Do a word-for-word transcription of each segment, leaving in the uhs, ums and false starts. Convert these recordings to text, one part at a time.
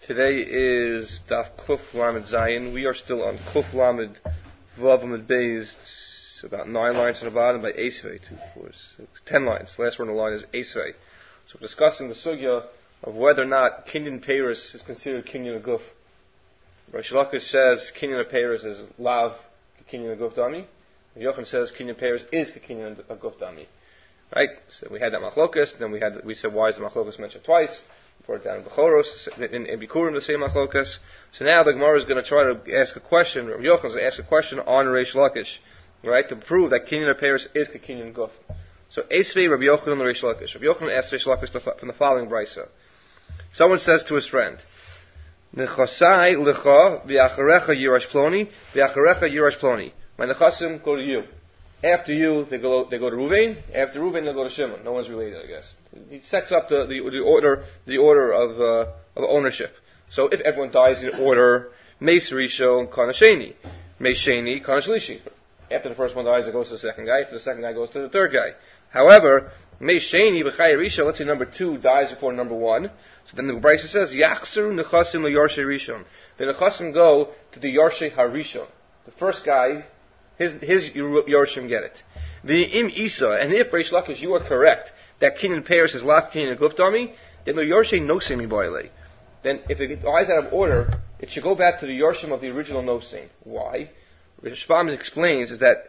Today is Daf Kuf Lamed Zayin. We are still on Kuf Lamed Vav Lamed Beis, about nine lines on the bottom by Esvei, two, four, six, ten lines. The last word on the line is Esvei. So we're discussing the sugya of whether or not Kinyan Peiros is considered Kinyan Aguf. Rish Lakish says Kinyan Peiros is Lav Kinyan Aguf Dami. Yochanan says Kinyan Peiros is Kinyan Aguf Dami. Right? So we had that machlokas, then we had we said why is the machlokas mentioned twice? Brought it down in Bechoros, in, in Bikurim, the same machlokas. So now the Gemara is going to try to ask a question, or Yochanan is going to ask a question on Rish Lakish, right, to prove that Kinyan Peiros is Kinyan Guf. So Esvei Rabbi Yochanan and Rish Lakish. Rabbi Yochanan asks Rish Lakish from the following brisa. Someone says to his friend, Nechasai lecha v'acharecha yirash ploni v'acharecha yirash ploni. My nechasim go to you. After you, they go they go to Ruvain. After Ruvain, they go to Shimon. No one's related, I guess. He sets up the, the, the order the order of uh, of ownership. So if everyone dies in order, Meis Rishon Kana Sheni, Meis Sheni Kana Shlishi. After the first one dies, it goes to the second guy. After the second guy goes to the third guy. However, Meis Sheni B'Chai Rishon. Let's say number two dies before number one. So then the Brisa says Yachseru Nechasim LeYarshe Rishon. The Nechasim go to the Yarshe HaRishon. The first guy. His, his Yorshim get it. The Im Isa, and if Reish Lakish, you are correct, that Kinyan Peiros is Laf Kinyan Guptami, then the Yorshe Nosemi Boile. Then if it dies out of order, it should go back to the Yorshim of the original Nosim. Why? Rishbam explains is that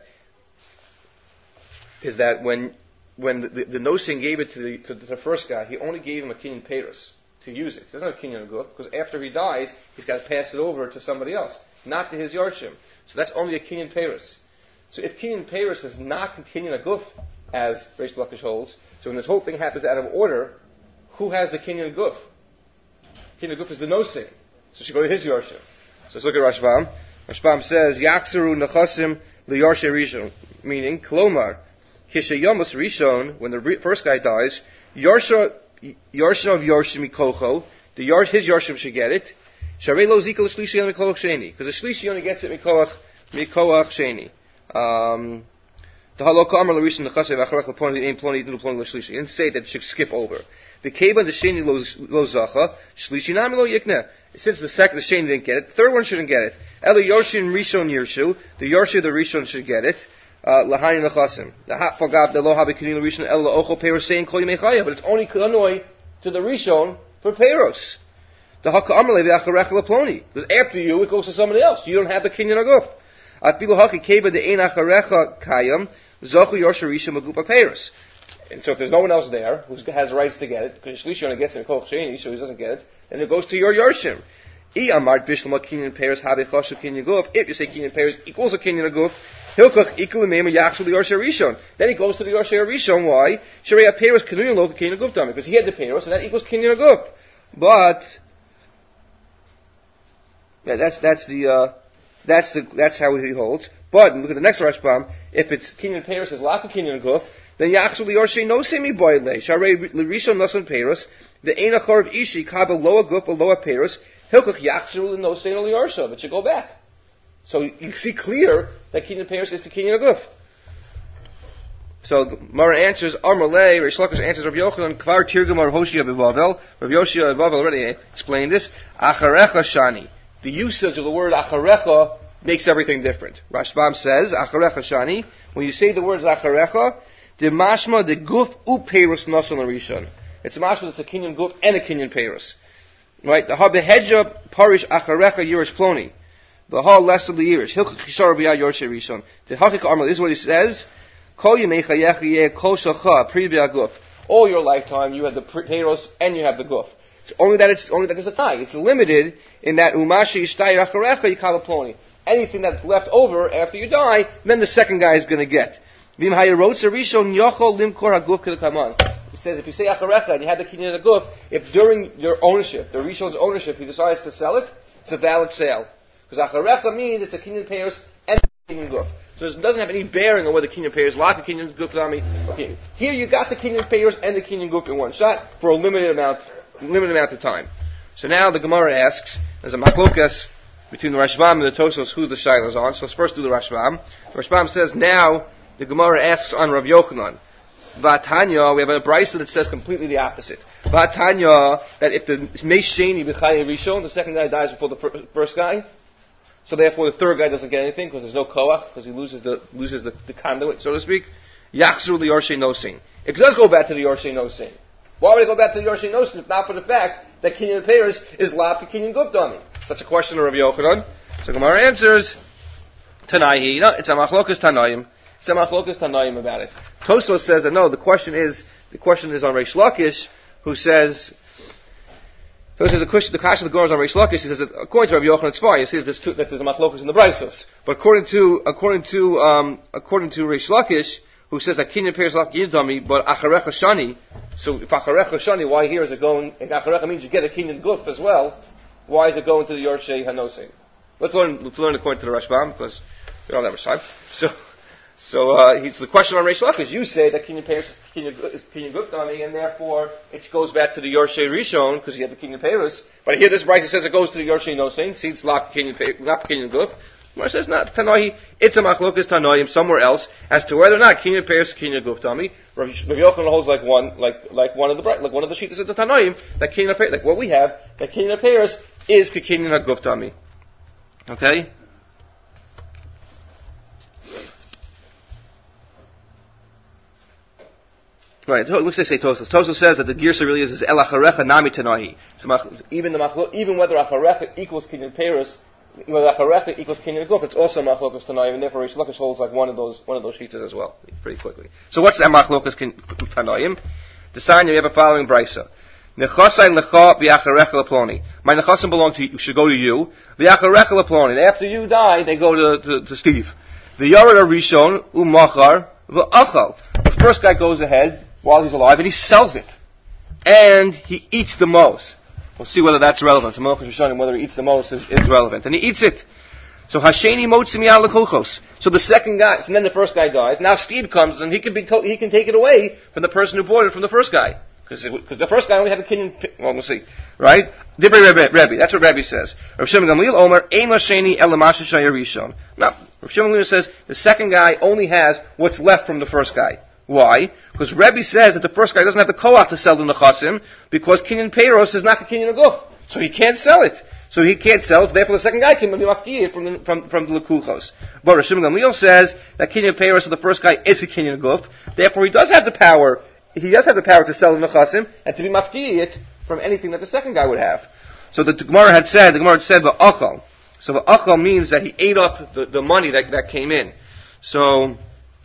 is that when when the, the, the Nosim gave it to the, to the first guy, he only gave him a Kinyan Peiros to use it. There's no Kinyan Gup, because after he dies, he's got to pass it over to somebody else, not to his Yorshim. So that's only a Kinyan Peiros. So if Kinyan Peiros is not Kinyan Aguf, as Reish Lakish holds, so when this whole thing happens out of order, who has the Kinyan Aguf? Kinyan Aguf is the Nosim. So she go to his Yorshim. So let's look at Rashbam. Rashbam says, Yakseru Nechasim LeYarshe Rishon, meaning, Klomar, Kishayamus Rishon, when the re- first guy dies, Yarsha, Yarsha of Yorshim Mikocho, the Yar- his Yorshim should get it, Sharei lo zikah l'shlishi on mikoach sheni, because the shlishi only gets it mikoach mikoach sheni. Um, the halakha amar l'rishon nechasev acharech l'ploni ein ploni idnu l'ploni l'shlishi. He didn't say that it should skip over. The keva the sheni lo lo zacha shlishi nami lo yikneh. Since the second the sheni didn't get it, the third one shouldn't get it. Elo yorshin rishon yirshu, the yorshin the rishon should get it. Lahani nechasim. The hat fagab the lo habi kinin l'rishon elo ochol peiros saying kol yimei chaya, but it's only kanoi to the rishon for peiros. The haka amalei v'acharecha leploni. Because after you, it goes to somebody else. You don't have the kinyan aguf. Afilu haki keva de ein acharecha kayam zochu yorsha rishon magupa peiros. And so if there's no one else there who has rights to get it, because Shlishi only gets it in koch sheni, so he doesn't get it, then it goes to your yorshim. I amart bishlama kinyan peiros habe chashu kinyan aguf. If you say kinyan peiros equals a kinyan aguf, hilkach ikul name yachsu the yorsha rishon. Then it goes to the yorsha rishon. Why? Sharei peiros kinyan lo kinyan aguf dami, because he had the peiros, and that equals kinyan aguf. But Yeah, that's that's the uh, that's the that's how he holds. But look at the next Rashbam. If it's Kinyan Peiros is Laka Kinyan Guf, then Yachsul Yorshe no semi boile. Sharei Rishon Nasan Peiros. The Ein Achor of Ishi Kabel Loa Guf or Loa Peiros. Hilkach Yachsul no Sein Yorsha. But should go back. So you see clear that Kinyan Peiros is the Kinyan Guf. So Mara answers Armalei. Rish Lakish answers Rabbi Yochanan Kvar Tirgum Rav Hoshia Bevavel. Rav Yoshia Bevavel already explained this. Acharecha Shani. The usage of the word acharecha makes everything different. Rashbam says, acharecha shani, when you say the words acharecha, the mashma, the guf, u peiros nasan rishon. It's a mashma that's a kinyan guf and a kinyan peiros. Right? The ha behedja parish acharecha yirish ploni. The ha less of the yirish. Hilchak chishar b'ya yorshe rishon. The hakik armal, this is what he says, kol yemei chayech yeh kol shacha pri b'ya guf. All your lifetime you have the peiros and you have the guf. It's only that it's only that there's a tie. It's limited in that umashi yishtay acharecha yikal ploni. Anything that's left over after you die, then the second guy is going to get. Vim hayarotz rishon yochol limkor haguf kedekaman. He says if you say acharecha and you had the kinyan haguf, if during your ownership, the rishon's ownership, he decides to sell it, it's a valid sale because acharecha means it's a kinyan peiros and a kinyan guf. So it doesn't have any bearing on whether kinyan peiros like a kinyan guf dami. Okay, here you got the kinyan peiros and the kinyan guf in one shot for a limited amount. limited amount of time. So now the Gemara asks, there's a machlokas between the Rashbam and the Tosos who the Shiloh is on. So let's first do the Rashbam. The Rashbam says, now the Gemara asks on Rav Yochanan, Vatanya, we have a brisa that says completely the opposite. Vatanya, that if the Meisheni B'chaya Rishon, the second guy dies before the first guy, so therefore the third guy doesn't get anything because there's no koach, because he loses the loses the, the conduit, so to speak. Yachzru the Yorshe Nosin. It does go back to the Yorshe Nosin. Why would it go back to the Yorshe Nosin if not for the fact that Kinyan Peiros is lav to Kinyan Guptami? Such a question of Rabbi Yochanan. So Gemara answers, Tanaihi. No, it's a machlokas Tanaim. It's a machlokas Tanaim about it. Tosfos says that no, the question is the question is on Reish Lakish, who says. So says the question, the kasha of the Gemara is on Reish Lakish. He says that according to Rabbi Yochanan, it's fine. You see that there's, two, that there's a machlokas in the Braisos, but according to according to um, according to Reish Lakish, who says that Kinyan Peiros lav Kinyan Dami, but Acharecha Shani. So if Acharecha Shani, why here is it going? If Acharecha means you get a Kinyan Guf as well. Why is it going to the Yorshei Hanosei? Let's learn. Let's learn according to the Rashbam because we don't have much time. So, so uh, he's the question on Reish Lakish. You say that Kinyan Peiros is Kinyan Guf Dami, and therefore it goes back to the Yorshei Rishon because you have the Kinyan Peiros. But here this Brisa says it goes to the Yorshei Nosei. See, it's lap Kinyan Guf. Gemara says not Tanahi. It's a machlokas Tanaim somewhere else as to whether or not Kinyan Peiros Kinyan Guf Dami. Rabbi Yochanan holds like one, like like one of the like one of the shittas of the Tanaim that Kinyan Peiros, like what we have, that Kinyan Peiros is Kinyan Guf Dami. Okay. Right, it looks like say Tosfos. Tosfos says that the Girsa really is, is El Acharecha Nami Tanahi. So even the machlo, even whether Acharecha equals Kinyan Peiros, whether Acharecha equals Kinyan Guf, it's also machlokas Tanaim, and therefore Reish Lakish holds like one of those one of those sheets as well, pretty quickly. So what's that machlokas Tanaim? The sign you have a following brisa. Nechasai lecha v'acharecha leploni. My nechasim belong to you, should go to you. V'acharecha leploni. And after you die, they go to to, to Steve. V'yared arishon u'machar v'achal. The first guy goes ahead while he's alive and he sells it, and he eats the most. We'll see whether that's relevant. So Malachas Rishonim, whether he eats the most is, is relevant, and he eats it. So Hasheni motzim yal lekulchos. So the second guy, so then the first guy dies. Now Steve comes and he can be to, he can take it away from the person who bought it from the first guy. Because the first guy only had a Kinyan, well, we'll see. Right? Divrei Rebbe, Rebbe. That's what Rebbe says. Rav Shimon Gamliel Omer, Ein Lasheni El Lamasha Shaya Rishon. Now, Rav Shimon Gamliel says the second guy only has what's left from the first guy. Why? Because Rebbe says that the first guy doesn't have the koach to sell the nechasim because Kinyan Peiros is not a Kinyan Guf. So he can't sell it. So he can't sell it, therefore the second guy can be mafkiya from the, from, from the Lekuchos. But Rav Shimon Gamliel says that Kinyan Peiros of the first guy is a Kinyan Guf, therefore he does have the power He does have the power to sell the nechasim and to be mafkiyi it from anything that the second guy would have. So the Gemara had said, the Gemara had said v'achal. So v'achal means that he ate up the, the money that, that came in. So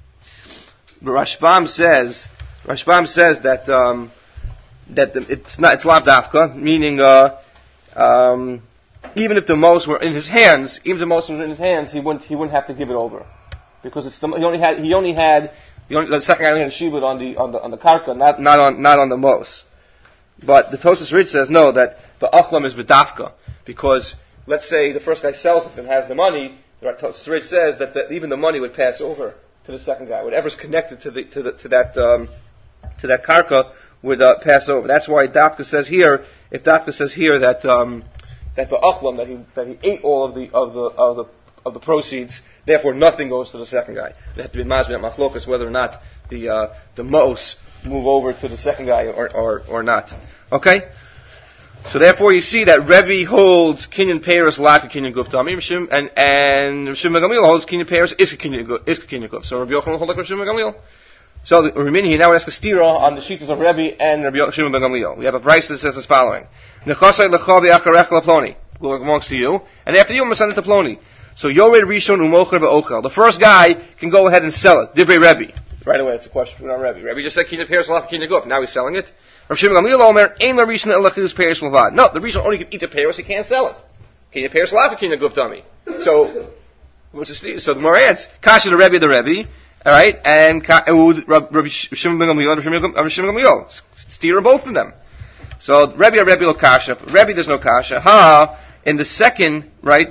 Rashbam says, Rashbam says that um, that the, it's not it's lav dafka, meaning uh, um, even if the most were in his hands, even if the most were in his hands, he wouldn't he wouldn't have to give it over because it's the, he only had he only had. The, only, the second guy only had a shibud on the on the on the karka, not not on not on the mos. But the Tosfos Ritz says no, that the achlam is b'dafka because let's say the first guy sells it and has the money. The Tosfos Ritz says that the, even the money would pass over to the second guy. Whatever's connected to the to the to that um, to that karka would uh, pass over. That's why Dafka says here. If Dafka says here that um, that the achlam that he that he ate all of the of the of the of the proceeds. Therefore, nothing goes to the second guy. They have to be mazmin at machlokas whether or not the uh, the mos move over to the second guy or or, or not. Okay. So therefore, you see that Rebbe holds Kinyan Peiros like a Kinyan Guf Dami, and and Rav Shimon Gamliel holds Kinyan Peiros is a Kinyan Guf is a Kinyan Guf. So Rabbi Yochanan holds like Rav Shimon Gamliel. So the Rimini now asks a stira on the shittas of Rebbe and Rabbi Shimon Gamliel. We have a brayso that says as following: Nechasai lecha v'acharech leploni belongs to you, and after you, I'm going to send it to Ploni. So Yored Rishon Umocher Be'ochel. The first guy can go ahead and sell it. Divrei Rebbe. Right away, it's a question for Rebbe. Rebbe just said Kinyan Peiros Lach Kinyan Guf. Now he's selling it. Rav Shimon Gamliel Omer Ein La Rishon Elachidus Peiros Levad. No, the Rishon only can eat the Peiros. He can't sell it. Kinyan Peiros Lach Kinyan Guf Dami. So, what's the so the Morantz Kasha the Rebbe the Rebbe. All right, and Rabbi Shimon Gamliel and Rabbi Shimon Gamliel. Steer both of them. So Rebbe or Rebbe will Kasha. Rebbe there's no Kasha. Ha in the second right.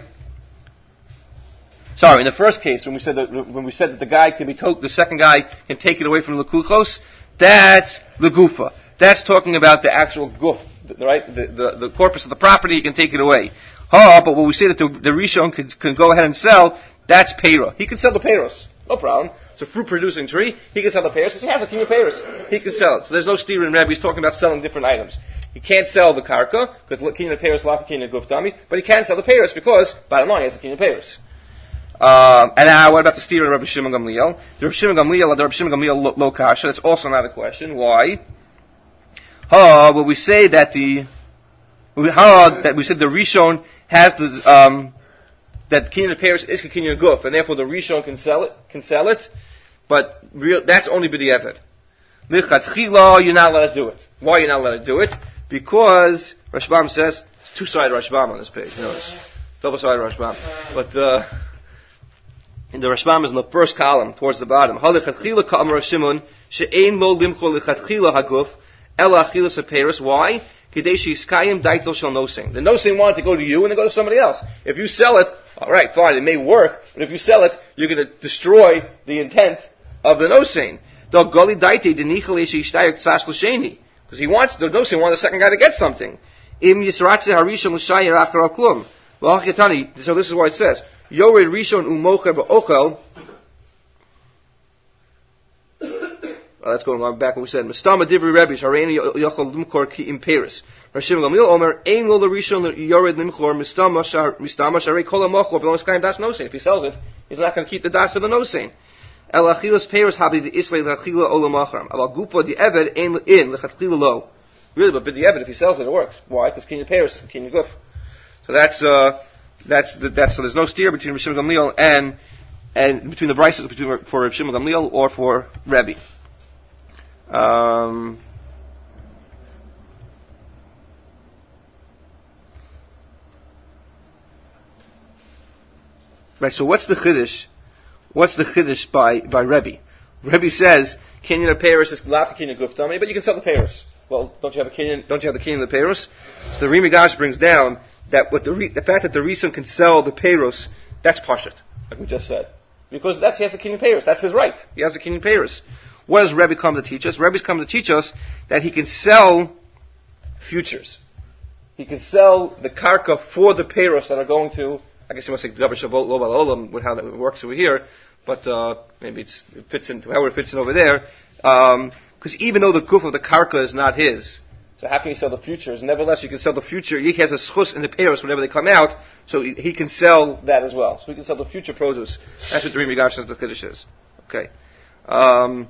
Sorry, in the first case, when we said that when we said that the guy can be to- the second guy can take it away from the Lekuchos, that's the Gufa. That's talking about the actual Guf, right? The, the the corpus of the property, he can take it away. Ha, but when we say that the, the Rishon can, can go ahead and sell, that's Peira. He can sell the Peiros. No problem. It's a fruit-producing tree. He can sell the pears because he has a kinyan pears. He can sell it. So there's no steer in Rebbe. He's talking about selling different items. He can't sell the karka because kinyan pears, laka kinyan guftami, but he can sell the pears because, bottom line, he has the kinyan pears. Um, and now, what about the steer in Rabbi Shimon Gamliel? The Rabbi Shimon Gamliel, the Rabbi Shimon Gamliel lo, lo kasha. That's also not a question. Why? Ha, well, we say that the, ha, that we said the Rishon has the, um, that kinyan pears is kinyan guf, and therefore the Rishon can sell it, can sell it, but real, that's only b'di'evet. Lichatchila, you're not allowed to do it. Why you're not allowed to do it? Because Rashbam says, it's two-sided Rashbam on this page, notice. Double-sided Rashbam. But, uh, and the Rashbam is in the first column, towards the bottom. Halichatchila ka'am Rav Shimon, she'ein lo limcho lichatchila haguf, ela achilas haperis. Why? Kidei she'iskayim daitel shel nosing. The nosing wanted to go to you and they go to somebody else. If you sell it, alright, fine, it may work, but if you sell it, you're going to destroy the intent of the nosing. Because he wants, the nosing wants the second guy to get something. So this is what it says. Yored Rishon umocher ba'ochel. Oh, that's going on back what we said. Mistama divri Rebbe shareini yochel limkor ki imperis. Rav Shimon Gamliel Omer ein lo l'Rishon yored limkor mistama shar mistama sharei kol hamochor v'lo niskayim das nosein. If he sells it, he's not going to keep the das for the nosein. El achilas peris habi the islay l'achila olam achram. Al gupa the eved ein in l'chatchila lo. Really, but the eved if he sells it, it works. Why? Because kinyan peris, kinyan guf. So that's uh. That's the, that's so. There's no steer between Rav Shimon Gamliel and and between the brises between for Rav Shimon Gamliel or for Rebbe. Um, right. So what's the chiddush? What's the chiddush by by Rebbe? Rebbe says kinyan of Paris is laka kinyan guftami, but you can sell the Paris. Well, don't you have a kinyan? Don't you have the kinyan of the Paris? So the Rimi Gash brings down that what the re, the fact that the Rishon can sell the Peiros, that's Pashat, like we just said. Because that's, he has a kinyan Peiros, that's his right. He has a kinyan Peiros. What does Rebbe come to teach us? Rebbe's come to teach us that he can sell futures. He can sell the karka for the Peiros that are going to, I guess you must say, Davar Shabbat Lo Bal Olam, with how that works over here, but uh, maybe it's, it fits into, however it fits in over there. Because um, even though the guf of the karka is not his, so how can you sell the futures? Nevertheless, you can sell the future. He has a schus in the peiros whenever they come out, so he, he can sell that as well. So we can sell the future produce. That's what the Rimi Gash says the Kiddush is. Okay. Um,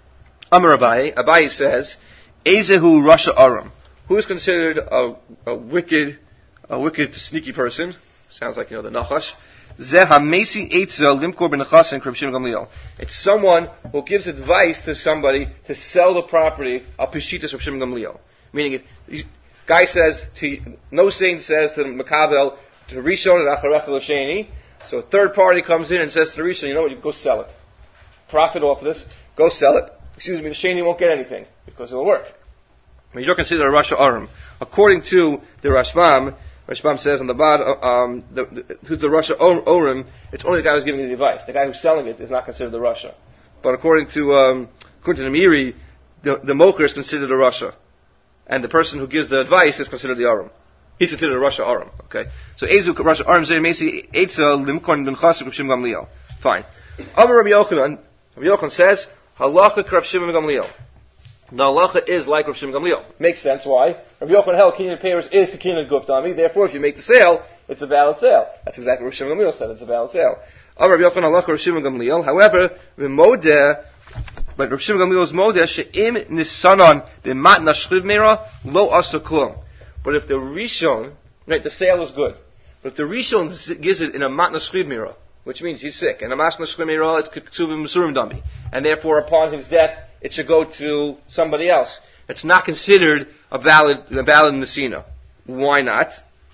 Amar Abaye. Abaye says, Ezehu Rasha Aram. Who is considered a, a wicked, a wicked, sneaky person? Sounds like, you know, the Nachash. Zeh HaMesi Eitzel Limkor B'Nechasin Rav Shimon Gamliel. It's someone who gives advice to somebody to sell the property of Pishitas Rav Shimon Gamliel. Meaning, it, guy says to no saint says to Makabel to Rishon and Acharech L'Sheni. So a third party comes in and says to the Rishon, you know what, you go sell it, profit off of this, go sell it. Excuse me, the Sheni won't get anything because it'll work. I mean, you're considered a Rasha Aram. According to the Rashbam, Rashbam says on the bottom, um, the, the, who's the Rasha Aram? It's only the guy who's giving you the advice. The guy who's selling it is not considered the Rasha. But according to um, according to the Meiri, the, the Mocher is considered a Rasha. And the person who gives the advice is considered the Aram. He's considered a Rasha Aram. Okay. So Ezu Rasha Aram Zeh Mesi Eitzel Limkon Ben Chasik Rav Shimon Gamliel. Fine. Amar Rabbi Yochanan. Rabbi Yochanan says Halacha Rav Shimon Gamliel. The halacha is like Rav Shimon Gamliel. Makes sense. Why? Rabbi Yochanan held kinyan peiros is kinyan guftami. Therefore, if you make the sale, it's a valid sale. That's exactly what Rav Shimon Gamliel said. It's a valid sale. Amar Rabbi Yochanan halacha Rav Shimon Gamliel. However, the modeh. But Rav Shimon Gamliel's modeh she'im nisanon b'matna shchiv meira lo asa klum. But if the Rishon, right, the sale is good. But if the Rishon gives it in a matna shchiv meira, which means he's sick, and a matna shchiv meira is ksuvim masurim dami, and therefore upon his death it should go to somebody else. It's not considered a valid a valid nesina. Why not?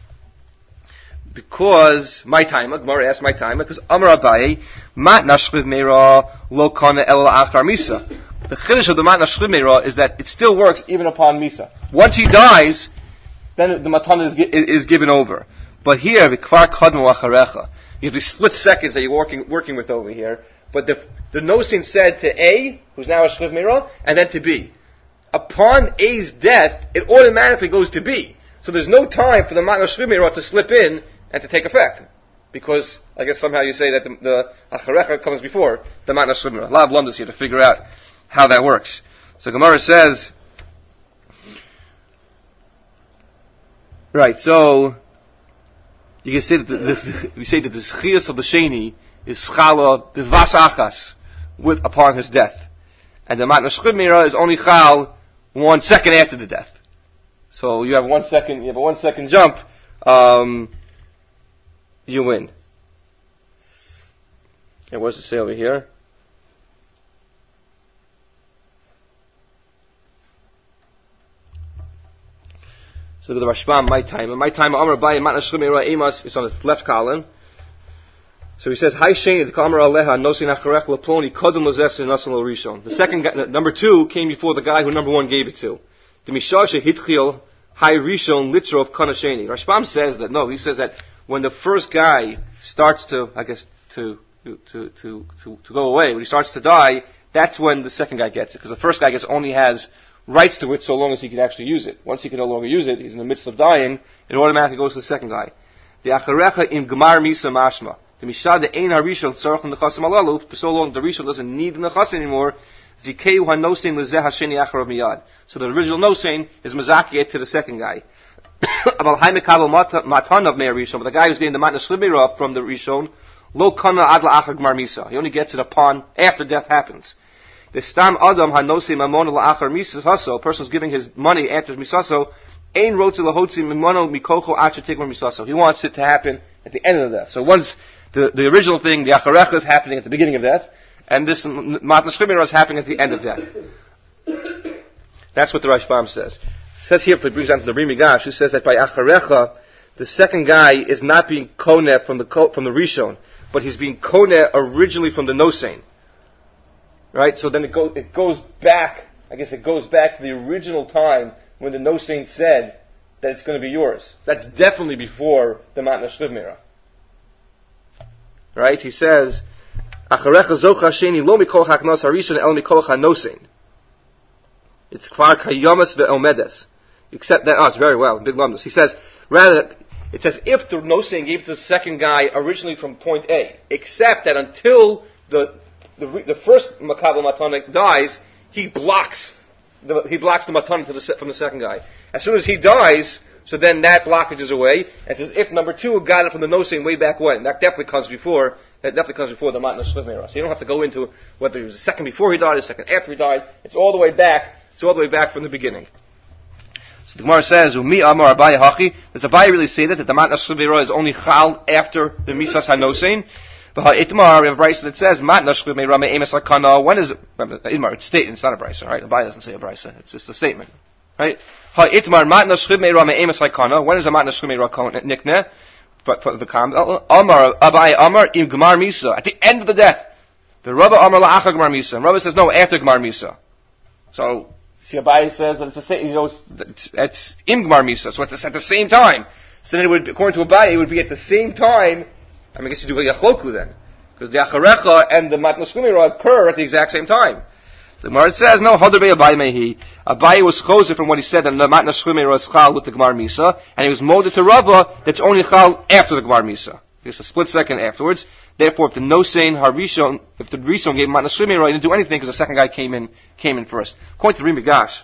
Because my time, Gemara asked my time, because Amar Abaye, Matna Shchiv Meira Lo Kana El Achar Misa. The chiddush of the Matna Shchiv Meira is that it still works even upon Misa. Once he dies, then the matana is, is given over. But here, V'kvar Kadmu Acharecha, you have these split seconds that you're working working with over here. But the the nosin said to A, who's now a Shchiv Meira, and then to B. Upon A's death, it automatically goes to B. So there's no time for the Matna Shchiv Meira to slip in and to take effect. because I guess somehow you say that the, the acharecha comes before the matna shchumira. A lot of blunders here to figure out how that works. So Gemara says, right, so you can say that the, the, we say that the zchiyus of the sheni is chala b'vas achas with upon his death, and the matna shchumira is only chal one second after the death. So you have one second, you have a one second jump, um, you win. Okay, what does it say over here? So the Rashbam, my time, and my time, Amar Abaye, Matna Shchumira Emas is on the left column. So he says, Hai Sheni, the Kamar Aleha, Nosin Acharech Leploni, Kodem Lozes Nasan Lo Rishon. The second guy, number two, came before the guy who number one gave it to. The Mishashe Hitchil, Hai Rishon, Litro of Kana Sheni. Rashbam says that, no, he says that when the first guy starts to, I guess, to, to, to, to, to, to go away, when he starts to die, that's when the second guy gets it. Because the first guy gets only has rights to it so long as he can actually use it. Once he can no longer use it, he's in the midst of dying, it automatically goes to the second guy. The Acharecha in Gemar Misa Mashma. The Mishad the Ein HaRishon Tzarech Nechasim Alalu, for so long the Rishon doesn't need the Nechas anymore, Zikeu HaNosein Lezeh HaSheni Acharav Miyad. So the original Nosein is Mazakiyet to the second guy. About Hai Mekabel Matan of Meir Rishon, but the guy who's getting the Matna Shchumira from the Rishon, Lo Kana Adla Achar Gemar Misa. He only gets it upon, after death happens. The Stam Adam HaNosein Mamon La'achar Misaso, a person who's giving his money after Misaso, Ein Rotzi Lahotzi Mimono Mikocho Acha Tikmar Misaso. He wants it to happen at the end of death. So once the, the original thing, the Acharecha, is happening at the beginning of death, and this Matna Shchumira is happening at the end of death. That's what the Rashbam says. It says here, if it brings down to the Rimigash, who says that by Acharecha, the second guy is not being Koneh from the, from the Rishon, but he's being Koneh originally from the Nosein. Right? So then it, go, it goes back, I guess it goes back to the original time when the Nosein said that it's going to be yours. That's definitely before the Matna Shchumira. Right? He says, Acharecha zocha sheni lo mikoch haknos harishon el mikoch hanosein. It's kvar kayamas ve'omedes. Except that, oh, it's very well, big lumdus. He says, rather, it says if the Nosein gave to the second guy originally from point A, except that until the the, the first Makabel Matanik dies, he blocks the, he blocks the Matanik to the, from the second guy. As soon as he dies, so then that blockage is away. And says if number two got it from the Nosein way back when, that definitely comes before, that definitely comes before the Matna Shchumira. So you don't have to go into whether it was the second before he died or the second after he died. It's all the way back, it's all the way back from the beginning. So the Gemara says, Umi Amar Abaye Hachi, does Abaye really say that, that the Matna Shchumira is only Chal after the Misas HaNosein? Itmar, we have a brisa that says, Matna Shchumira me'emes hakana. When is it? Itmar, it's statement, it's not a brisa, right? Abaye doesn't say a brisa, it's just a statement. Right? Itmar, Matna Shchumira me'emes hakana. When is a Matna Shchumira nikne? For the comment, Amar, Abaye Amar, im Gemar Misa. At the end of the death. The Rabba Amar la'achar Gemar Misa. And Rabba says, no, after Gemar Misa. So, see, Abaye says that it's the same, you know, it's, it's im Gemar Misa, so it's at the same time. So then it would, according to Abaye, it would be at the same time. I mean, I guess you do a yachloku then. Because the Acharecha and the Matna Shchumira occur at the exact same time. The Gemara says, no, Hadar Bey Abaye Mehi. Abaye was choser from what he said, and the Matna Shchumira is chal with the Gemar Misa, and he was molded to Rava that's only chal after the Gemar Misa. It's a split second afterwards. Therefore, if the Nosein Harishon, if the Rishon gave Matna Shchumira, he didn't do anything because the second guy came in, came in first. According to the Rimigash,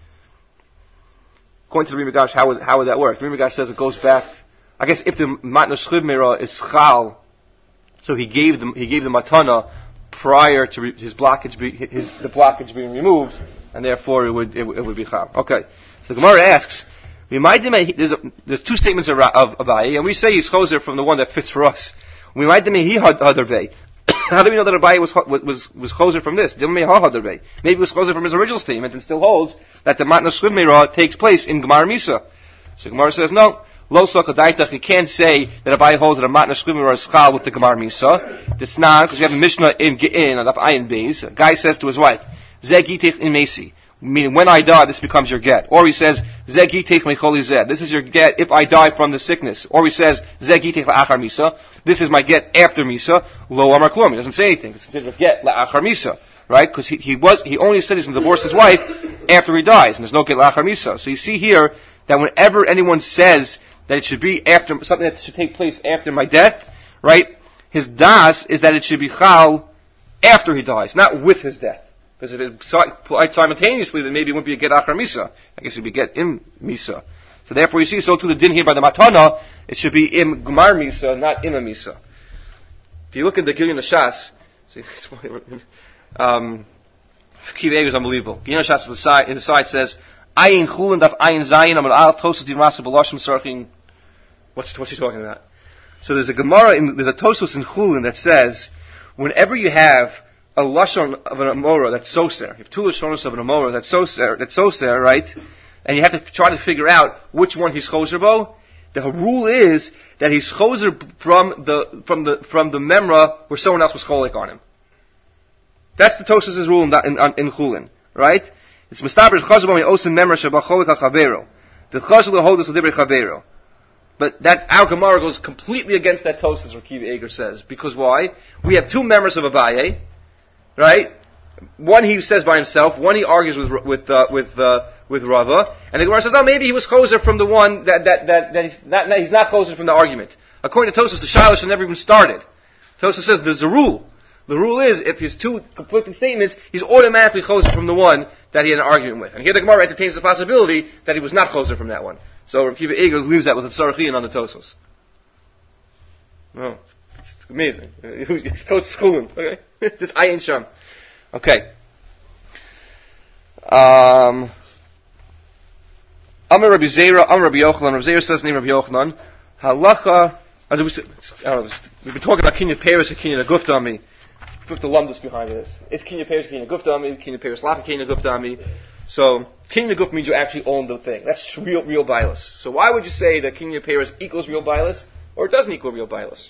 according to the Rimigash, how would, how would that work? The Rimigash says it goes back, I guess if the Matna Shchumira is chal, so he gave them, he gave the matana prior to re, his blockage, be, his the blockage being removed, and therefore it would it, it would be chal. Okay, so the Gemara asks, there's, a, there's two statements of, of Abaye, and we say he's choser from the one that fits for us. We might he hadar bey. How do we know that Abaye was was was choser from this? Maybe it was choser from his original statement and still holds that the Matna Shchumira takes place in Gemar Misa. So Gemara says no. Lo Sokadaitach, you can't say that Abaye holds that a Matna Shchumira is chal with the Gemar Misa. That's not, because you have a Mishnah in Ge'in, on the Ayin Beis. A guy says to his wife, Zeg yitech in Mesi. Meaning, when I die, this becomes your get. Or he says, Zeg yitech mecholi zeh. This is your get if I die from the sickness. Or he says, Zeg yitech la'achar Misa. This is my get after Misa. Lo amar klum. He doesn't say anything. It's considered a get la'achar Misa. Right? Because he, he was, he only said he's going to divorce his wife after he dies. And there's no get la'achar Misa. So you see here, that whenever anyone says that it should be after, something that should take place after my death, right? His das is that it should be chal after he dies, not with his death. Because if it applied simultaneously, then maybe it wouldn't be a get achar misa. I guess it would be get im misa. So therefore you see, so to the din here by the matana, it should be im gmar misa, not im a misa. If you look at the Gilyon Shas, see, um, Kiv Eger is unbelievable. Gilyon Shas in the side, in the side says, Ayin chulin daf ayin zayin amar al tosus di masa b'lashim sarchin. What's, what's he talking about? So there's a Gemara, in, there's a Tosos in Chulin that says, whenever you have a lashon of an amora that's soser, you have two lashonos of an amora that's soser, that's soser, right? And you have to try to figure out which one he's choser bo. The rule is that he's choser from the from the from the memra where someone else was cholik on him. That's the Tosos' rule in in, in Chulin, right? It's mistaber choser bo osin memra sheba cholik al chavero. The choser lehodos l'dibrei chavero. But that our Gemara goes completely against that Tosos, Rav Kiva Eger says. Because why? We have two members of Abaye, right? One he says by himself, one he argues with with uh, with uh, with Rava, and the Gemara says, no, maybe he was choser from the one that that that, that he's not he's not choser from the argument. According to Tosos, the Shiloh should never even started. Tosos says there's a rule. The rule is if his two conflicting statements, he's automatically choser from the one that he had an argument with. And here the Gemara entertains the possibility that he was not choser from that one. So Rav Kiva Eger leaves that with a Tzarachin on the Tosos. Oh, it's amazing. It's Tosos Chulin, okay? Just Ayin Sham. Okay. Um, Amar Rabbi Zera, Amar Rabbi Yochanan. Rabbi Zera says the name of Yochanan. Halacha, I don't know, we've been talking about Kinyan Peres and Kinyan Agufta Ami. Put the lumdus behind this. It's Kinyan Peres, Kinyan Agufta Ami, Kinyan Peres Lacha, Kinyan Agufta Ami. So, Kinyan Aguf means you actually own the thing. That's real, real bilas. So why would you say that Kinyan Peres equals real bilas, or it doesn't equal real bilas?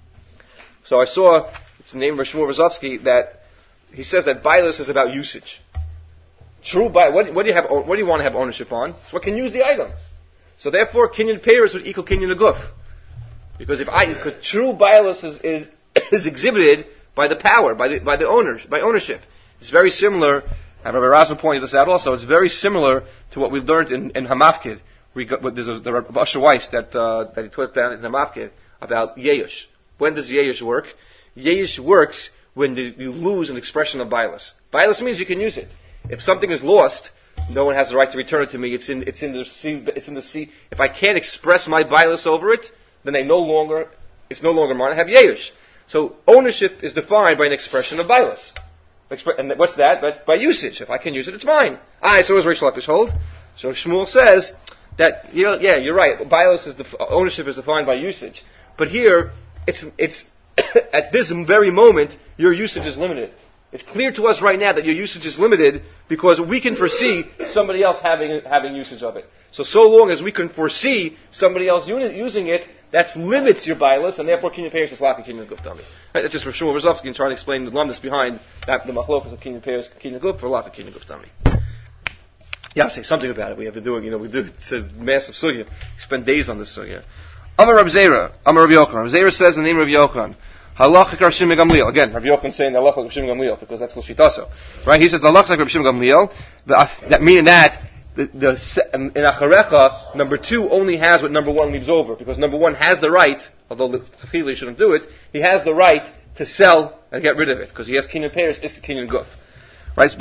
So I saw, it's the name of Shmuel Rozovsky, that he says that bilas is about usage. True bilas, what, what do you have, what do you want to have ownership on? So what can use the item. So therefore, Kinyan Peres would equal Kinyan Aguf. Because if I, because true bilas is, is, is exhibited by the power, by the, by the owners, by ownership. It's very similar. And Rabbi Rasma pointed this out also. It's very similar to what we learned in, in Hamafkid. We got, there's a, the Rabbi Asher Weiss that, uh, that he taught down in Hamafkid about Yeyush. When does Yeyush work? Yeyush works when the, you lose an expression of bilas. Bilas means you can use it. If something is lost, no one has the right to return it to me. It's in, it's in the sea, it's in the sea. If I can't express my bilas over it, then I no longer, it's no longer mine. I have Yeyush. So ownership is defined by an expression of bilas. And what's that? But by usage. If I can use it, it's mine. Ah, so is Reish Lakish hold. So Shmuel says that, you know, yeah, you're right. Bias is the ownership is defined by usage. But here, it's it's at this very moment, your usage is limited. It's clear to us right now that your usage is limited because we can foresee somebody else having having usage of it. So so long as we can foresee somebody else using it, that limits your bilas, and therefore Kinyan Peres is lacking Kinyan Aguf Dami. That's just for Shmuel Rozovsky and trying to explain the lumdus behind that the machlokas of Kinyan Peres, Kinyan Aguf for lacking Kinyan Aguf Dami. Yeah, I'll say something about it. We have been doing, you know, we do it's a massive sugya. We spend days on this sugya. Amar Rabbi Zera, Amar Rabbi Yochanan. Rabbi Zera says in the name of Rabbi Yochanan, Halachik Rav Shimon Gamliel. Again, Rabbi Yochanan saying Halachik Rav Shimon Gamliel because that's L'shitaso, right? He says Halachik Rav Shimon Gamliel. That meaning that the, the in Acharecha number two only has what number one leaves over because number one has the right, although he shouldn't do it, he has the right to sell and get rid of it because he has Kinyan Peres, is Kinyan Guf. Right?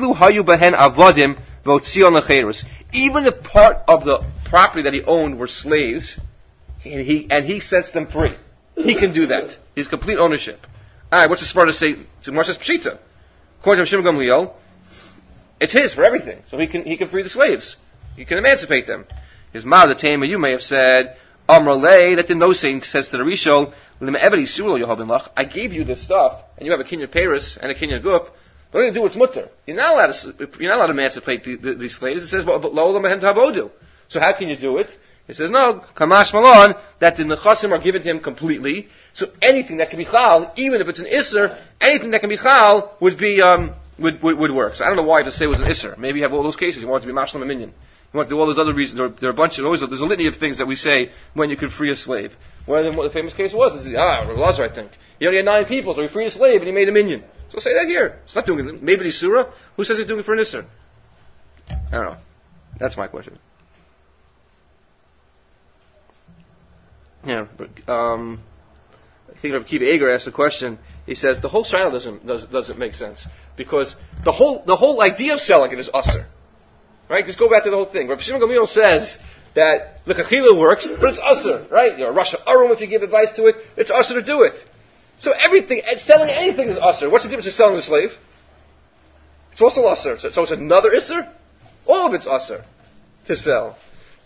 Even if part of the property that he owned were slaves, and he and he sets them free, he can do that. He's complete ownership. All right, what's the smart to say? To Moshe's Pshita, according to Shimon Gamliel, it's his for everything. So he can he can free the slaves. He can emancipate them. His mother, the Tema, you may have said, Amrale, that in those things says to the Rishol, I gave you this stuff, and you have a Kinyan Peres and a Kinyan Guf. What are you going to do what's mutter? You're not allowed to, you're not allowed to emancipate the, the, these slaves. It says, so how can you do it? It says, no, Kamash Malon, that the Nechasim are given to him completely. So anything that can be Chal, even if it's an Isser, anything that can be Chal would be, um, would, would, would work. So I don't know why to say it was an Isser. Maybe you have all those cases. You want it to be Mashlam and Minyan. You want to do all those other reasons. There are, there are a bunch of, always, there's a litany of things that we say when you can free a slave. One of them, what the famous case was, is, ah, Rav Lazar, I think. He only had nine people, so he freed a slave and he made a Minyan. So say that here. It's not doing it. Maybe the surah. Who says he's doing it for an Isser? I don't know. That's my question. Yeah, but, um, think Rabbi Akiva Eger asked a question. He says the whole shaila doesn't does, doesn't make sense because the whole the whole idea of selling it is usher, right? Just go back to the whole thing. Rabbi Shimon Gamliel says that l'chachila works, but it's usher, right? You're a Rasha Arum if you give advice to it, it's usher to do it. So everything, selling anything is usher. What's the difference between selling a slave? It's also usher. So, so it's another isser. All of it's usher to sell.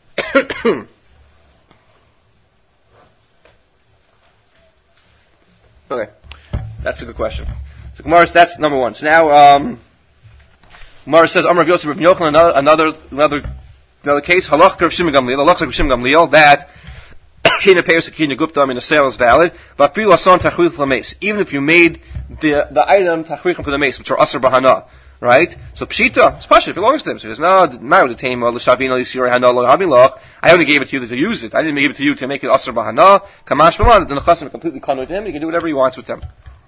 Okay, that's a good question. So Gemara, that's number one. So now, um, Gemara says, Amar Yosef Rav Yochanan, another, another, another, another case. Halach Rav Shimon Gamliel. Halach Rav Shimon Gamliel that Kina Peiros Kina Gupta in a sale is valid. But even if you made the the item tachrichim for the mace, which are asr bahana, right? So pshita, it's pasha, it belongs to him. So he says, no, ma'u detema l'shavina l'sirei hana lo habilach. I only gave it to you to use it. I didn't give it to you to make it asr bahana. Kamash b'man, the nechasim completely connoy to him. He can do whatever he wants with them.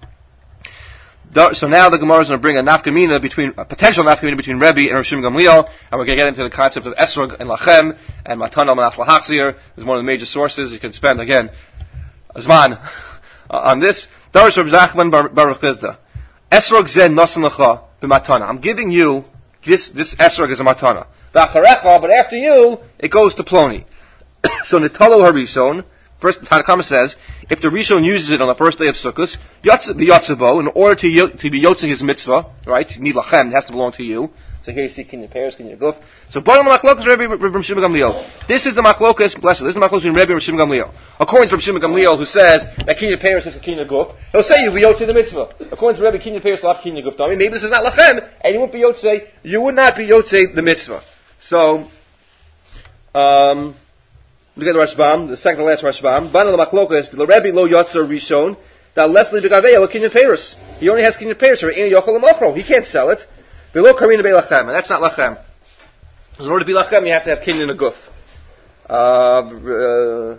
So now the Gemara is going to bring a nafkamina between, a potential nafkamina between Rebbe and Rav Shimon Gamliel, and we're going to get into the concept of esrog and lachem, and matana manas lahachzir. This is one of the major sources. You can spend, again, zman uh, on this. Darish Rav Nachman Baruch Chizda. Esrog zen nosan lecha b'matana. I'm giving you, this, this esrog is a matana. V'acharecha, but after you, it goes to Ploni. So Nitalo harishon, first, Tanakama says, if the Rishon uses it on the first day of Sukkot, Yotzebo, in order to, to be Yotze his mitzvah, right, you need lachem, it has to belong to you. So here you see Kinyan Peres, Kinyan Guf. So, Baruch Machlokas Rebbe Rav Shimon Gamliel. This is the Machlokas, bless it, this is the Machlokas between Rebbe and Rav Shimon Gamliel. According to Rav Shimon Gamliel, who says that Kinyan Peres is a Kinyan Guf, he'll say you be Yotze the mitzvah. According to Rebbe, Kinyan Peres will have Kinyan Guf. Maybe this is not lachem, and you won't be Yotze, you would not be Yotze the mitzvah. So, um, look at the Rashbam, the second to last Rashbam. Bana l'machlokas, the Rebbe lo yotzer rishon, that leslie begaveya lo kinyan peres. He only has kinyan peres, or in yochel l'mochro. He can't sell it. Below karina be'lachem, and that's not lachem. In order to be lachem, you have to have kinyan aguf. Uh,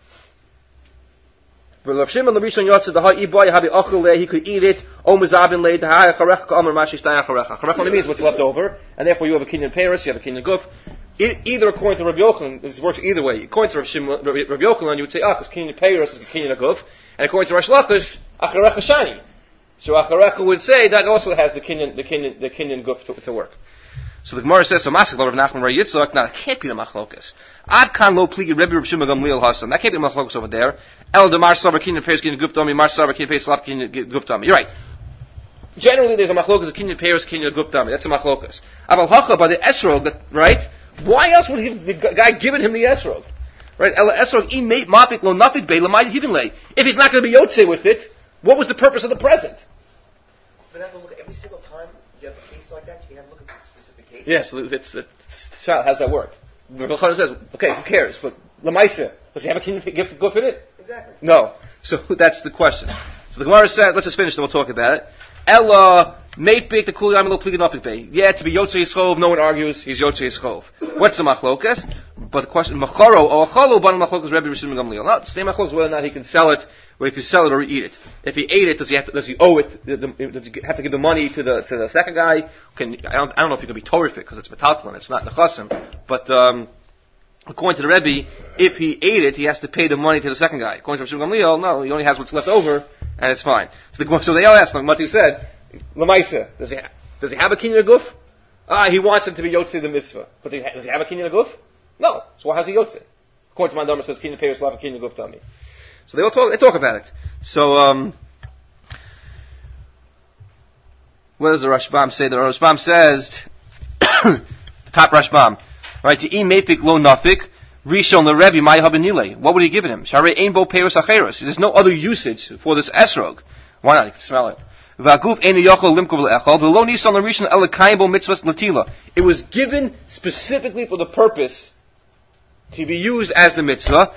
Rav Shimon l'rishon yotzer the ha'iboy habi ochel le. He could eat it. O mezavin le the ha'acharech ka'amar mashi shtay acharech. Acharech only means what's left over, and therefore you have a kinyan peres, you have a kinyan guf. Either according to Rav Yochanan, this works either way. According to Rav, Shimon, Rav, Rav Yochanan, you would say, ah, because Kinyan Peiros is Kinyan Aguf, and according to Rash Lachish, Acharecha Shani. So Acharecha would say that also has the Kinyan, the Kinyan, the Kinyan Guf to, to work. So the Gemara says, so Masik Rav Nachman Bar Yitzchak, now it can't be the Machlokas. Ad kan lo pligi Rebbe Rav Shimon Gamliel Hasan. That can't be the Machlokas over there. El de Mar Savar Kinyan Peiros Kinyan Guf Dami, Mar Savar Kinyan Peiros Lav Kinyan Guf Dami. You're right. Generally, there's a Machlokas of Kinyan Peiros Kinyan Guf Dami. That's a Machlokas. Aval Hacha by the Esrog, that right? Why else would he, the guy given him the esrog? Right? Esrog imate mafik lo nafik be lamai even lay. If he's not going to be yotze with it, what was the purpose of the present? But have to look at every single time you have a case like that. You have to look at the specific case. Yes, it's, it's, it's, how does that work? The Chachamim says, okay, who cares? But lamaisa, does he have a kinyan gift guf in it? Exactly. No. So that's the question. So the Gemara said, let's just finish, then we'll talk about it. Ella. Mate big the kuli amilo pligi nafik bay. Yeah, to be yotze yischov, no one argues. He's yotze yischov. What's the machlokas? But the question, macharo or achalo ban machlokas Rebbe Rav Shimon Gamliel. Not the same machlokas whether or not he can sell it, whether he can sell it or eat it. If he ate it, does he have to, does he owe it? Does he have to give the money to the to the second guy? Can I don't I don't know if he can be torifik because it's metatlan. It's not nechasim. But um, according to the Rebbe, if he ate it, he has to pay the money to the second guy. According to Rav Shimon Gamliel, no, he only has what's left over, and it's fine. So, the, so they all asked him what he said. Lamaisa, does he ha- does he have a kinyan guf? Ah, he wants him to be yotze the mitzvah, but does he, ha- does he have a kinyan guf? No. So why has he yotze? According to my number, says kinyan peiros will have a kinyan guf tummy. So they all talk. They talk about it. So um, what does the Rashbam say? The Rashbam says the top Rashbam, right? To eat mepik lo nafik. Rishon the Rebbe may have nile. What would he give him? Sharei ein bo peiros acheros. There's no other usage for this esrog. Why not? You can smell it. It was given specifically for the purpose to be used as the mitzvah.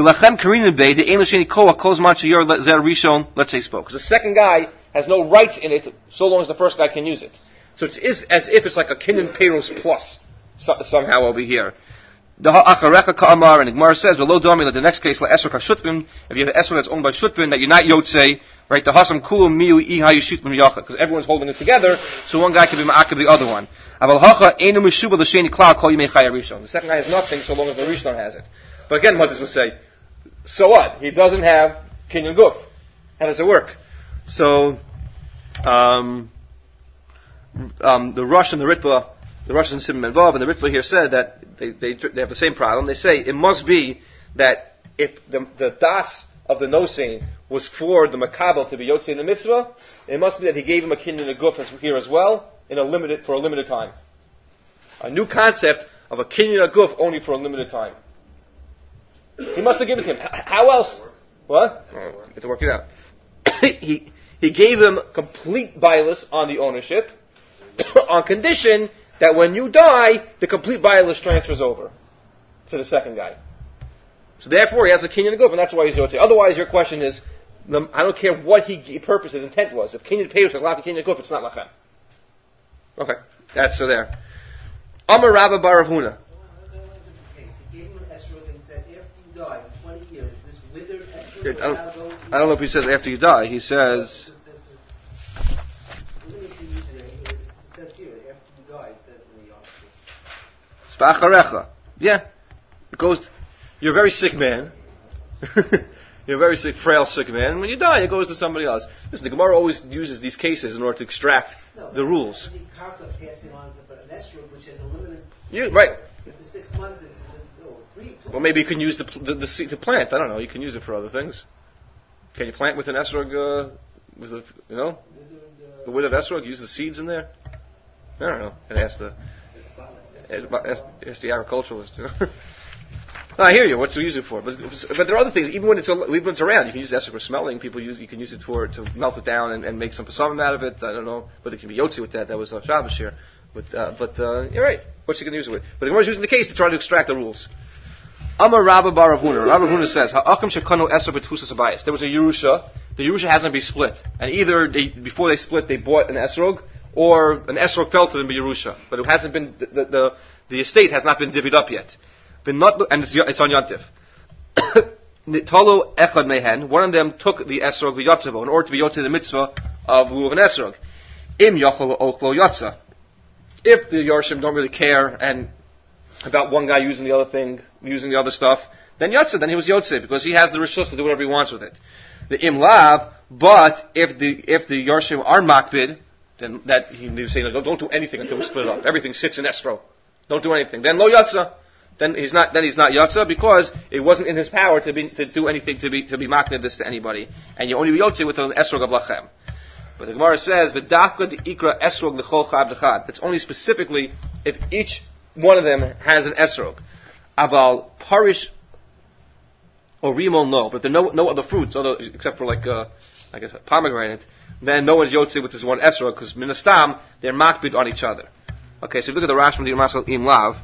Let's say spoke. Because the second guy has no rights in it so long as the first guy can use it. So it is as if it's like a kinyan peiros plus so, somehow over here. The Acharecha Ka'amar, and the Gemara says, "V'lo domi." The next case, la'esrog ha'shutbin. If you have an esrog that's owned by shutbin, that you're not yotzei, right? The hasam kulu miu iha yishit miyacha, because everyone's holding it together, so one guy can be ma'akav the other one. Aval hacha enu mishuba l'sheni klal kol yimei chaya rishon. The second guy has nothing so long as the rishon has it. But again, what does it say? So what? He doesn't have kinyan guf. How does it work? So, um, um, the Rosh and the Ritva, the Rosh and Simon Vav and the Ritva here said that they, they they have the same problem. They say it must be that if the the das of the nosing was for the makabel to be yotze in the mitzvah, it must be that he gave him a kinyan and a guf here as well in a limited for a limited time. A new concept of a kinyan and a guf only for a limited time. He must have given it to him. H- how else? What? Oh, you have to work it out. he he gave him complete bias on the ownership, on condition that when you die, the complete bias transfers over to the second guy. So therefore, he has a kinyan and a guf, and that's why he's yotze. Otherwise, your question is, the, I don't care what he purpose, his intent was. If kinyan payus is lachem kinyan and guf, it's not lachem. Okay, that's so there. Amar Rabba Bar Rav Huna. He gave him an esrog and said, after you die, in twenty years, this withered esrog I don't, I don't know if he says after you die. He says. It says here, after you die, it says in the article. Spa'acharecha. Yeah. It goes, you're a very sick man. You're a very sick, frail, sick man. And when you die, it goes to somebody else. Listen, the Gemara always uses these cases in order to extract no, the rules. The karka passing on to an esrog, which has a limited. You, right. For six months, it's no, three. Two Well, maybe you can use the, the, the, seed to plant. I don't know. You can use it for other things. Can you plant with an esrog, uh, with a, you know? The withered esrog, use the seeds in there? I don't know. And ask the, ask, ask the agriculturalist, you know? I hear you. What's it used it for? But, but there are other things. Even when it's even when it's around, you can use esrog for smelling. People use you can use it for to melt it down and, and make some pasamim out of it. I don't know whether it can be yotzi with that. That was uh, Shabbos here. But uh, but uh, you're right. What's he going to use it with? But the Gemara is using the case to try to extract the rules. Amar Rabba Bar Rav Huna. Rabba Huna says, "Ha'achim shekanu esrog b'tfusas habayis." There was a Yerusha. The Yerusha hasn't been split, and either they, before they split, they bought an esrog, or an esrog fell to them by Yerusha, but it hasn't been the the, the, the estate has not been divvied up yet. Been not, and it's, it's on Yontif. Nitalo echad mehen. One of them took the esrog v'yotzevo in order to be yotze the mitzvah of lulav and esrog. Im yochel ochlo yotza. If the Yorshim don't really care and about one guy using the other thing, using the other stuff, then yotze, then he was yotze because he has the rishus to do whatever he wants with it. The im lav, but if the if the Yorshim are makbid, then that he was saying, like, don't do anything until we split it up. Everything sits in escrow. Don't do anything. Then lo yotza. Then he's not. Then he's not yotza because it wasn't in his power to be to do anything to be to be maknid this to anybody, and you only be yotze with an esrog of lachem. But the Gemara says the dafka de ikra esrog lechol chad lechad. That's only specifically if each one of them has an esrog. Aval parish or rimon no, but there are no no other fruits other except for like uh, I guess a pomegranate. Then no one's yotze with this one esrog because minastam they're makbid on each other. Okay, so if you look at the Rashi from the Yermasal im lav.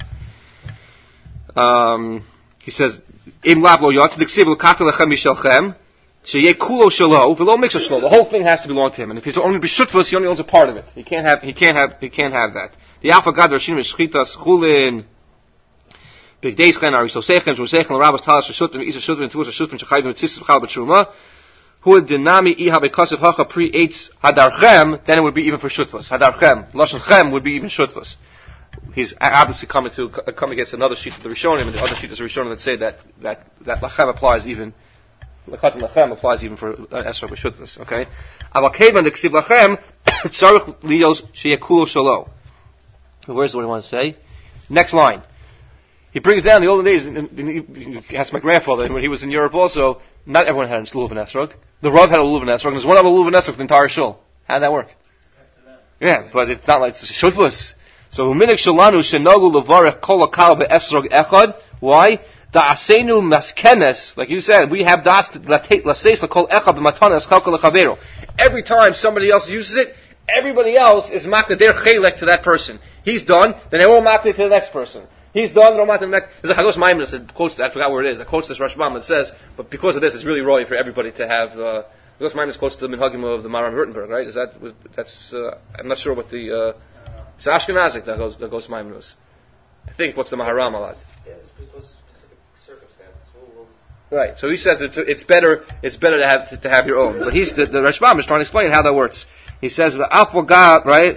Um, he says, "Im lav lo yotz diksiv l'kata lechem mishalchem sheyeh kulo shelo v'lo miksa shelo." The whole thing has to belong to him, and if he's only b'shutvus, he only owns a part of it. He can't have, he can't have, he can't have that. The alpha gad rashim shchitas chulin big days chen arisosechem shosechem l'rabas talas shushutvim isa shushutvim tuas shushutvim shechayvim tzis chal b'truma hu dinami iha b'kasev hacha pre eitz hadarchem. Then it would be even for shutvus. Hadarchem lashon chem would be even shutvus. He's obviously coming to come against another sheet of the Rishonim, and the other sheet is the Rishonim that say that that that lachem applies even lachat lachem applies even for esrog b'shutvus. Okay, aval kevan the ksiv lachem tzarich lios sheyekulo shalo. Where's what I want to say? Next line. He brings down the olden days. And he asked my grandfather, and when he was in Europe also, not everyone had a lulav and esrog. The Rav had a lulav and esrog, and there's one other lulav and esrog for the entire shul. How did that work? Yeah, but it's not like it's a shutvus. So uminik shalanu shenogu levarech kol akal be'esrog echad. Why? Da'asenu maskenes. Like you said, we have das laseis lekol echad b'matanas chalkal lechavero. Every time somebody else uses it, everybody else is makna their chelek to that person. He's done, then they all makna to the next person. He's done, they'll makna to the next. There's a Hagos Maimonides that quotes, I forgot where it is, that quotes this Rashbam and says, but because of this, it's really roy for everybody to have. Uh, Hagos Maimonides quotes the Minhagim of the Maram Württemberg, right? Is that that's? Uh, I'm not sure what the. Uh, It's Ashkenazic that goes that goes Maimonides. I think what's the Maharam a lot. Yeah, it's because of specific circumstances. We'll, we'll Right. So he says it's it's better it's better to have to, to have your own. But he's the, the Rashbam is trying to explain how that works. He says the Alpha right?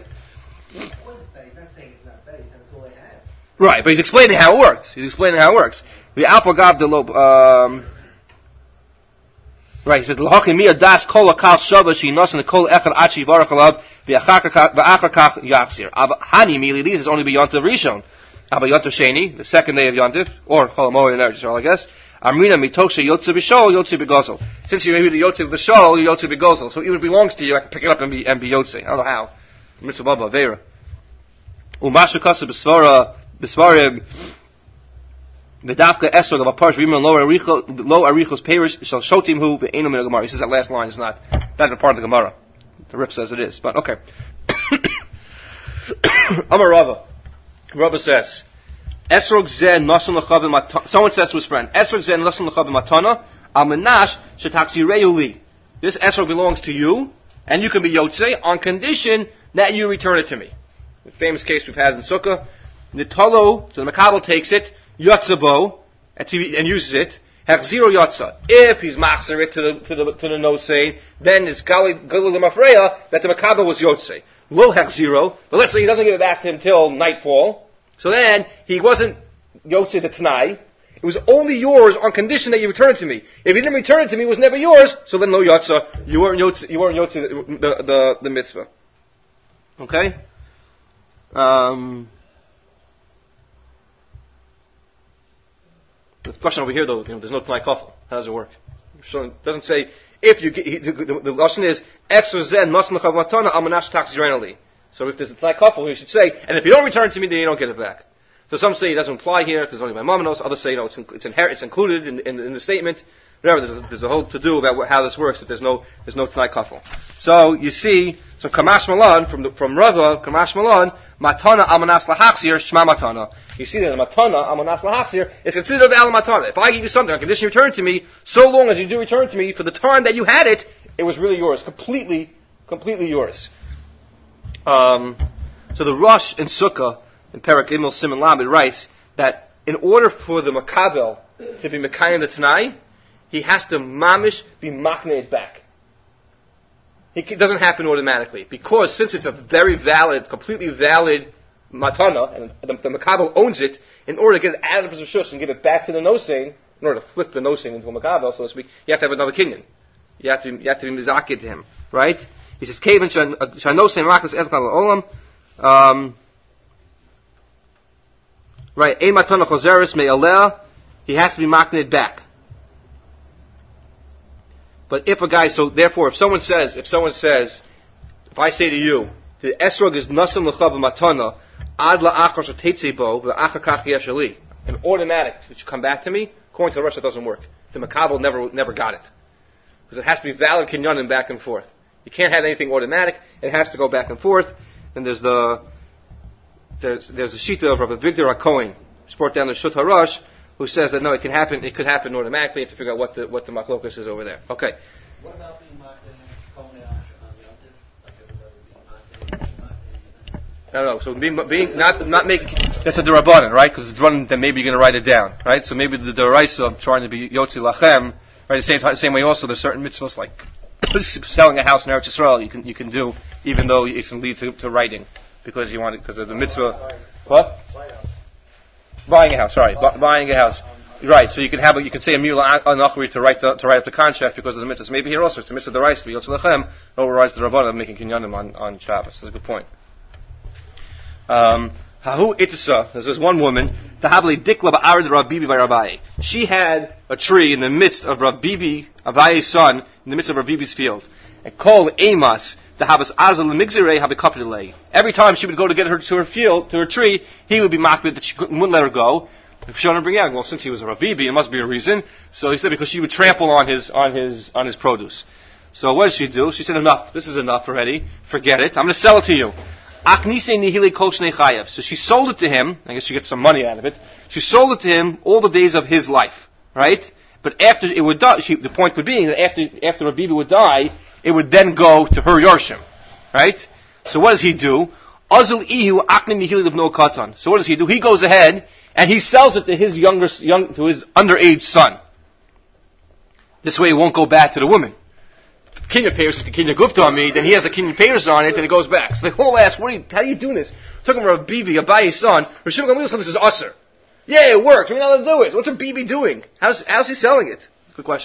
Right, but he's explaining how it works. He's explaining how it works. The Alpha Gav de Lob um Right, he says, L'hochi miya das kol akal shava shi nos and kol echad achi varach alav v'achar kach yachzir. Av hani mili, these is only beyond the Rishon. Av yontif sheni, the second day of yontif, or chol hamoed and Eretz, I guess. Amrina mitoshe yotze b'shol, yotze b'gozel. Since you may be the yotze b'shol, you yotze b'gozel. So even if it belongs to you, I can pick it up and be, and be yotze. I don't know how. Mitzvah baba, vera. Umashu kasa b'svara, b'svarim, v'davka esrog of a parsh v'imran lo arichos perish, shall shotim hu v'enu min Gemara. He says that last line is not, not even part of the Gemara. The Rip says it is, but okay. Amar Rava. Rava says, Esrog zeh nasun l'chav matana. Someone says to his friend, Esrog zeh nasun l'chav matana, al menash shetaksireyu li. This esrog belongs to you, and you can be yotzei on condition that you return it to me. The famous case we've had in Sukkah, Nitalo, so the Makabel takes it, yotzabo, and uses it, hechziro yotza. If he's machzer it to the to the to the nosei, then it's gali gali l'mafreya that the Makabel was yotzei. Lo hechziro, but let's say he doesn't give it back to him till nightfall. So then, he wasn't Yotze the Tanai. It was only yours on condition that you return it to me. If you didn't return it to me, it was never yours, so then no Yotze. You weren't Yotze, you weren't Yotze the, the, the, the mitzvah. Okay? Um, the question over here though, you know, there's no Tanai Kafel. How does it work? So it doesn't say, if you get, the, the, the lesson is, Exo zen nosn l'chav matana amanash tax generally. So if there's a Tanai Kafel, you should say, and if you don't return it to me, then you don't get it back. So some say it doesn't apply here because only my mom knows. Others say, you know, it's it's, inher- it's included in, in, in the statement. Whatever. There's a, there's a whole to do about what, how this works. That there's no there's no Tanai Kafel. So you see, so Kamash Malan from the, from Rava, Kamash Malan, Matana Amanas Lahachzir Shma Matana. You see that the Matana Amanas Lahachzir is considered Al Matana. If I give you something on condition you return it to me, so long as you do return it to me for the time that you had it, it was really yours, completely, completely yours. Um. So the Rosh in Sukkah, in Perek Imel Simon Lamed, writes that in order for the Makabel to be Mekayim the Tanai, he has to mamish be makneh back. It doesn't happen automatically. Because since it's a very valid, completely valid matana, and the, the Makabel owns it, in order to get it out of his Rishus and give it back to the Nosein, in order to flip the Nosein into a Makabel, so to speak, you have to have another kinyan. You have to, you have to be mizakid to him. Right? He says, Kevin Shanosein Rakas Ezkal Olam. Um, right, Ein matana chozeres me'aleh, he has to be makned back. But if a guy, so therefore, if someone says, if someone says, if I say to you, the esrog is nasan l'chav matana, ad la'achar shetetzebo, la'achar kach yeshali, an automatic, it should come back to me, according to the Rosh, it doesn't work. The Makabel never, never got it. Because it has to be valid kinyanim back and forth. You can't have anything automatic, it has to go back and forth. And there's the there's there's a shita of Rabbi Victor HaKohen, brought down the Shut HaRosh, who says that no, it can happen. It could happen automatically. You have to figure out what the what the machlokas is over there. Okay. What about being No, no. So being being not not making that's a derabanan, right? Because it's one then maybe you're going to write it down, right? So maybe the deraisa of trying to be yotzi lachem, right? The same the same way also there's certain mitzvahs like selling a house in Eretz Yisrael you can you can do even though it can lead to, to writing because you want it because of the mitzvah. Buying. What? Buying a house. Buying a house. Sorry, Bu- buying a house. Right. So you can have a, you can say a mila anachri to write the, to write up the contract because of the mitzvahs. Maybe here also it's a mitzvah deraisa to be yotzi lachem overrides the rabbanan of making kinyanim on on Shabbos. That's a good point. Um, Hahu itsa. There's this one woman. Tahavli dikla ba'arid Rabbibi by Rabbi. She had a tree in the midst of Rabbibi, Abaye's son, in the midst of Rabbibi's field. And called Amos the habas azal migzirei habikapidilei. Every time she would go to get her to her field, to her tree, he would be makbid that she wouldn't let her go. If she wanted to bring out, well, since he was a Rabbibi, it must be a reason. So he said because she would trample on his on his on his produce. So what did she do? She said, enough. This is enough already. Forget it. I'm going to sell it to you. So she sold it to him. I guess she gets some money out of it. She sold it to him all the days of his life, right? But after it would die, she, the point would be that after after Rabbi would die, it would then go to her Yorshim, right? So what does he do? So what does he do? He goes ahead and he sells it to his younger, young, to his underage son. This way, it won't go back to the woman. Kinyan Peiros is the Kinyan Gupta on me, then he has the Kinyan Peiros on it, and it goes back. So they all ask, what are you, how are you doing this? Talking about a Bibi, Abaye's son. Rishon Gamliel said this is usher. Yeah, it works. We're not allowed to do it. What's a Bibi doing? How's, how's he selling it? Good question.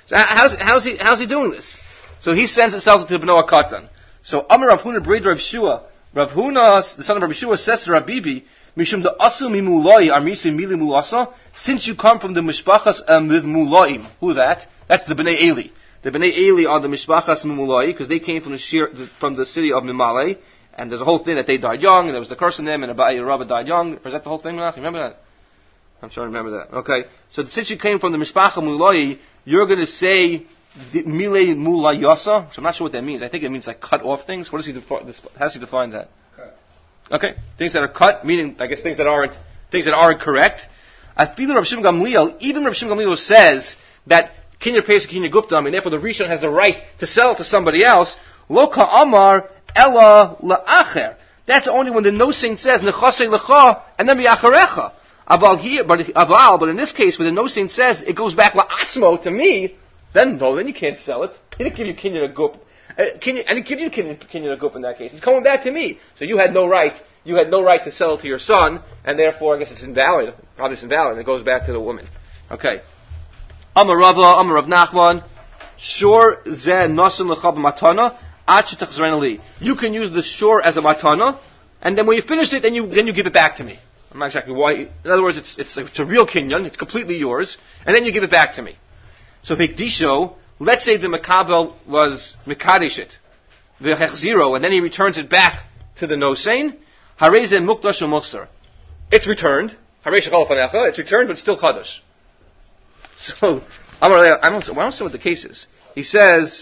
So how's, how's he, how's he doing this? So he sends and sells it to Benoah Katan. So Amar Rav Huna Breid Rav Shua, Rav Huna, the son of Rav Shua, says to Rabbi Bibi, Mishum the asu mimuloi armisi mili mulasa, since you come from the mishpachas um, with mulaim. Who that? That's the Bnei Eli. The Bnei Eli are the mishpachas mimuloi, because they came from the shir, from the city of Mimale, and there's a whole thing that they died young, and there was the curse in them, and Abai Rabba died young. Is that the whole thing? You remember that? I'm sure I remember that. Okay. So since you came from the mishpacha muloi, you're going to say Mile Mulayasa, so I'm not sure what that means. I think it means like cut off things. What does he define? How does he define that? Cut. Okay, things that are cut, meaning I guess things that aren't things that aren't correct. I feel Rav Shimon Gamliel, even Rav Shimon Gamliel says that Kinya Pesach Kinya Guptam, and therefore the Rishon has the right to sell it to somebody else. Loka Amar Ella La'acher. That's only when the no saint says Nechasei Lecha and then Bi'acharecha. Aval here, but Aval, but in this case, where the no saint says it goes back La'atzmo to me. Then no, then you can't sell it. He didn't give you Kinyan Agup. Uh, Kinyan, and he give you Kinyan, Kinyan Agup in that case. It's coming back to me. So you had no right, you had no right to sell it to your son, and therefore I guess it's invalid. Probably it's invalid, and it goes back to the woman. Okay. Amar Rava, Amar Rav Nachman, Shor ze nosin l'chab matana, ad shetachzren li. You can use the shore as a matana, and then when you finish it, then you, then you give it back to me. I'm not exactly why. In other words, it's, it's, it's a real Kinyan, it's completely yours, and then you give it back to me. So Hikdisho, let's say the Makabel was Mikadishit, the Hechziro, and then he returns it back to the Nosein, Hareze Mukdash Mukhsar. It's returned, Haresh Chalafanecha, it's returned, but it's still Kaddish. So, I don't, I don't know what the case is. He says,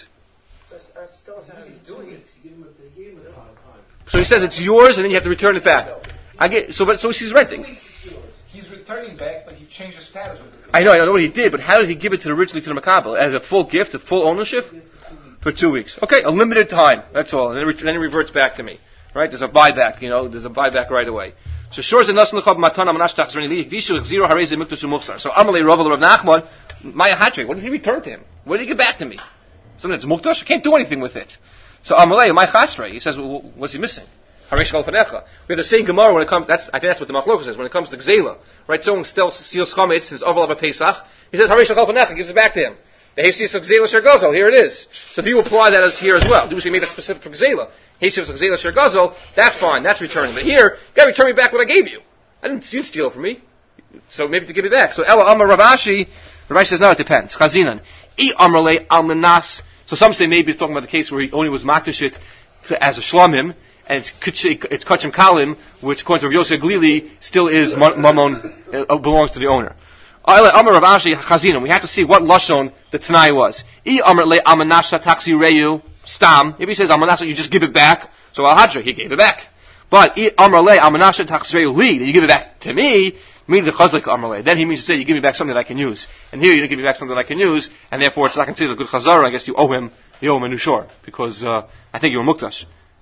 so he says it's yours, and then you have to return it back. I get, so, but, so he's renting. He's returning back, but he changed his status with it. I know, I know what he did, but how did he give it to originally to the Makabel? As a full gift, a full ownership? For two weeks. Okay, a limited time, that's all. And then it, then it reverts back to me. Right? There's a buyback, you know, there's a buyback right away. So, shores and nasan l'chab matana manash tachzreni li, vishu zero hareze muktasu mukhsar. So, Amalei Rav Rav Nachman, Maya Hatre, what did he return to him? What did he give back to me? Something that's muktash? I can't do anything with it. So, Amalei, my chasre, he says, well, what's he missing? Haresh Chalafanecha. We have the same Gemara when it comes, that's, I think that's what the Machlokes says, when it comes to Gzela. Right? Someone still steals chametz, his overlap of Pesach. He says, Haresh Chalafanecha, gives it back to him. The Heshis of Gzela Sher Gazel, here it is. So if you apply that as here as well, do we say made that specific for Gzela? Heshis of Gzela Sher Gazel, that's fine, that's returning. But here, you gotta return me back what I gave you. I didn't, you didn't steal it from me. So maybe to give it back. So Ella Amar Ravashi, Ravashi says, no, it depends. Chazinan. I Amarle Almanas. So some say maybe it's talking about the case where he only was Maktashit as a Shlomim, and it's it's Kachim Kalim, which according to Rav Yosef Glili still is Mammon, uh, belongs to the owner. Amar Rav Ashi Chazina. We have to see what lashon the Tanai was. I Amar le Amanasha Taxi Reyu Stam. Maybe he says Amanasha, you just give it back. So Al Hadra, he gave it back. But I Amar le Amanasha Taxi Reyu Li, you give it back to me. Meaning the Chazlik Amar le. Then he means to say you give me back something that I can use. And here you didn't give me back something that I can use, and therefore it's not considered a good Chazara. I guess you owe him, you owe him a new shore because uh, I think you were Muktash.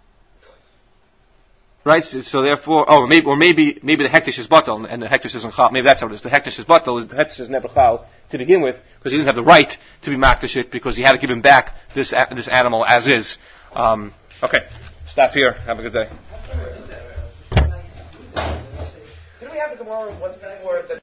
Right, so, so therefore, oh, maybe, or maybe, maybe the hektish is batal, and the hektish isn't chal. Maybe that's how it is. The hektish is batal, the hektish is never chal to begin with, because he didn't have the right to be maktish it, because he had to give him back this this animal as is. Um, okay, stop here. Have a good day. Didn't we have the Gemara once before that